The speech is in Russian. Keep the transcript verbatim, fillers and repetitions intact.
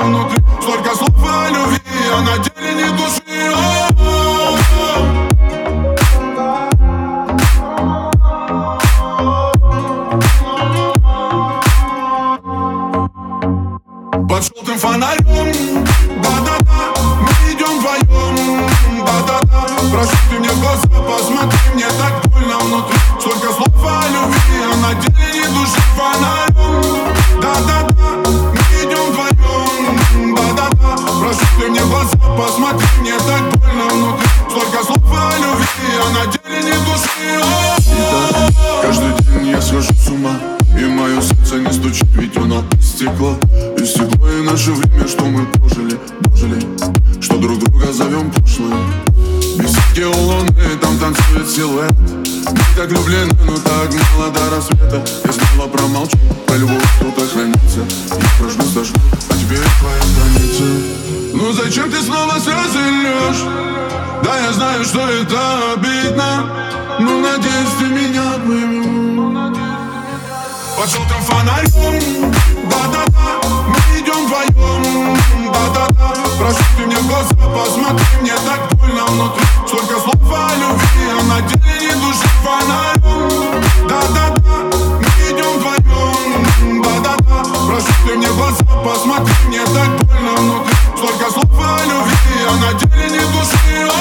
больно внутри. Столько слов о любви, а на деле ни души. Под желтым фонарем, да-да-да, мы идем вдвоем, да-да-да. Прошу, ты мне в глаза посмотри, мне так больно внутри. Столько слов о любви, а на деле ни души. Фонарем, да-да-да, мы идем вдвоем, да-да-да. Прошу, ты мне в глаза посмотри, мне так больно внутри. Столько слов о любви, а на деле ни души. Итак, каждый день я схожу с ума, и мое сердце не стучит, ведь оно истекло. Истекло и наше время, что мы прожили, дожили, что друг друга зовем прошлым. Беседки у луны, там танцует силуэт. Мы так влюблены, но так мало до рассвета. Я снова промолчу, по любовь тут хранится. Я прожгу, сожгу, а теперь твоя граница. Ну зачем ты снова слезы льешь? Да, я знаю, что это обидно, но надеюсь, ты меня поймешь. Под желтым фонарем, да-да-да, мы идем вдвоем, да-да-да. Прошу, ты мне в глаза посмотри, мне так больно внутри. Столько слов о любви, а на деле ни души. Фонарем, да-да-да, мы идем вдвоем, да-да-да. Прошу, ты мне в глаза посмотри, мне так больно внутри. Столько слов о любви, а на деле ни души.